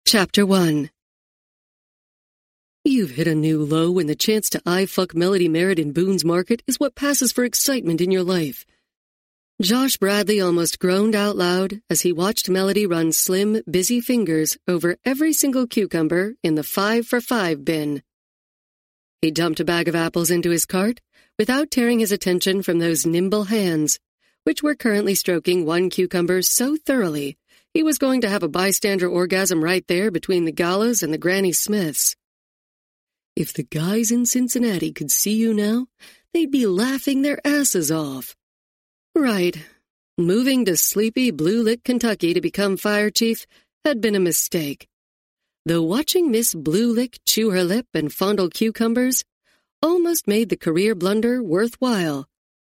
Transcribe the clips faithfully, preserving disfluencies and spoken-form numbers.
Chapter one. You've hit a new low when the chance to eye-fuck Melody Merritt in Boone's Market is what passes for excitement in your life. Josh Bradley almost groaned out loud as he watched Melody run slim, busy fingers over every single cucumber in the five for five bin. He dumped a bag of apples into his cart without tearing his attention from those nimble hands, which were currently stroking one cucumber so thoroughly he was going to have a bystander orgasm right there between the Gallas and the Granny Smiths. If the guys in Cincinnati could see you now, they'd be laughing their asses off. Right. Moving to sleepy Blue Lick, Kentucky to become fire chief had been a mistake. Though watching Miss Blue Lick chew her lip and fondle cucumbers almost made the career blunder worthwhile.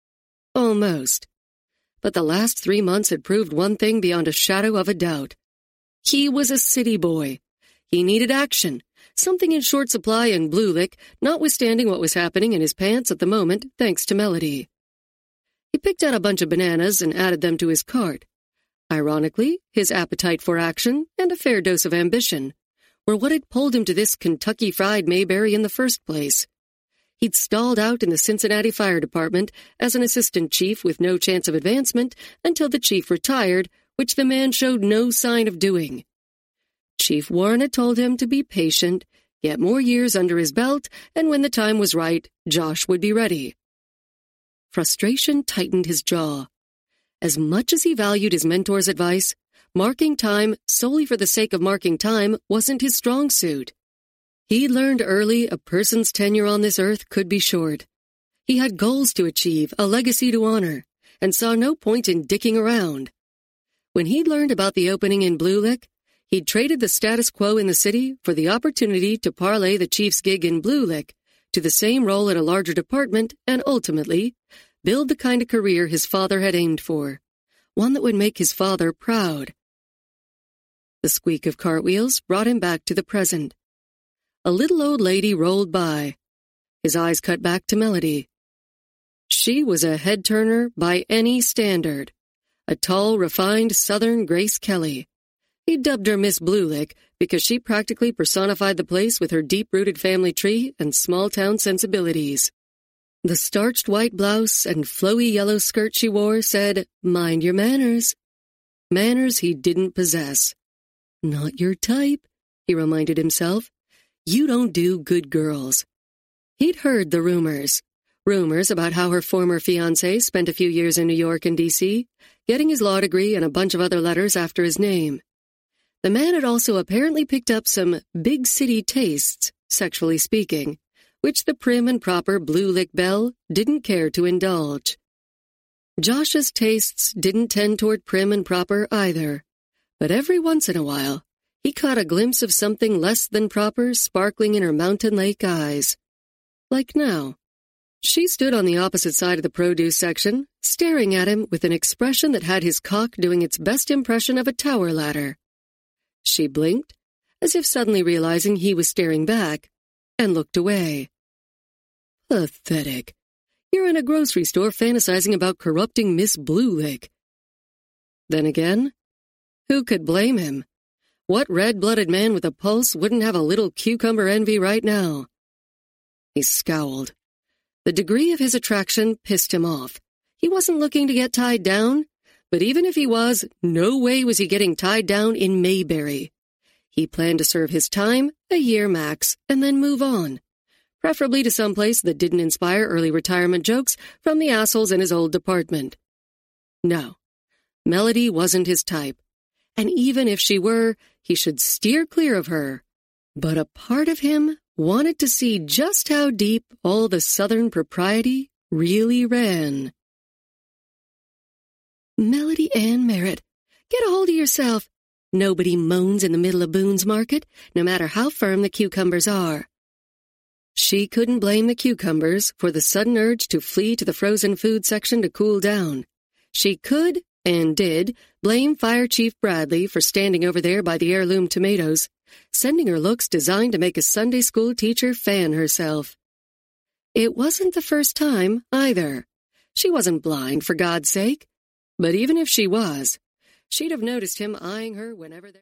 Almost. But the last three months had proved one thing beyond a shadow of a doubt. He was a city boy. He needed action, something in short supply in Blue Lick, notwithstanding what was happening in his pants at the moment, thanks to Melody. He picked out a bunch of bananas and added them to his cart. Ironically, his appetite for action and a fair dose of ambition were what had pulled him to this Kentucky Fried Mayberry in the first place. He'd stalled out in the Cincinnati Fire Department as an assistant chief with no chance of advancement until the chief retired, which the man showed no sign of doing. Chief Warren had told him to be patient, get more years under his belt, and when the time was right, Josh would be ready. Frustration tightened his jaw. As much as he valued his mentor's advice, marking time solely for the sake of marking time wasn't his strong suit. He learned early a person's tenure on this earth could be short. He had goals to achieve, a legacy to honor, and saw no point in dicking around. When he'd learned about the opening in Blue Lick, he'd traded the status quo in the city for the opportunity to parlay the chief's gig in Blue Lick to the same role in a larger department and ultimately build the kind of career his father had aimed for, one that would make his father proud. The squeak of cartwheels brought him back to the present. A little old lady rolled by. His eyes cut back to Melody. She was a head-turner by any standard. A tall, refined Southern Grace Kelly. He dubbed her Miss Blue Lick because she practically personified the place with her deep-rooted family tree and small-town sensibilities. The starched white blouse and flowy yellow skirt she wore said, "Mind your manners." Manners he didn't possess. Not your type, he reminded himself. You don't do good girls. He'd heard the rumors. Rumors about how her former fiancé spent a few years in New York and D C, getting his law degree and a bunch of other letters after his name. The man had also apparently picked up some big city tastes, sexually speaking, which the prim and proper Blue Lick belle didn't care to indulge. Josh's tastes didn't tend toward prim and proper either, but every once in a while, he caught a glimpse of something less than proper sparkling in her mountain lake eyes. Like now. She stood on the opposite side of the produce section, staring at him with an expression that had his cock doing its best impression of a tower ladder. She blinked, as if suddenly realizing he was staring back, and looked away. Pathetic. You're in a grocery store fantasizing about corrupting Miss Blue Lick. Then again, who could blame him? What red-blooded man with a pulse wouldn't have a little cucumber envy right now? He scowled. The degree of his attraction pissed him off. He wasn't looking to get tied down, but even if he was, no way was he getting tied down in Mayberry. He planned to serve his time, a year max, and then move on, preferably to some place that didn't inspire early retirement jokes from the assholes in his old department. No, Melody wasn't his type. And even if she were, he should steer clear of her. But a part of him wanted to see just how deep all the Southern propriety really ran. Melody Ann Merritt, get a hold of yourself. Nobody moans in the middle of Boone's Market, no matter how firm the cucumbers are. She couldn't blame the cucumbers for the sudden urge to flee to the frozen food section to cool down. She could, and did, blame Fire Chief Bradley for standing over there by the heirloom tomatoes, sending her looks designed to make a Sunday school teacher fan herself. It wasn't the first time, either. She wasn't blind, for God's sake. But even if she was, she'd have noticed him eyeing her whenever there...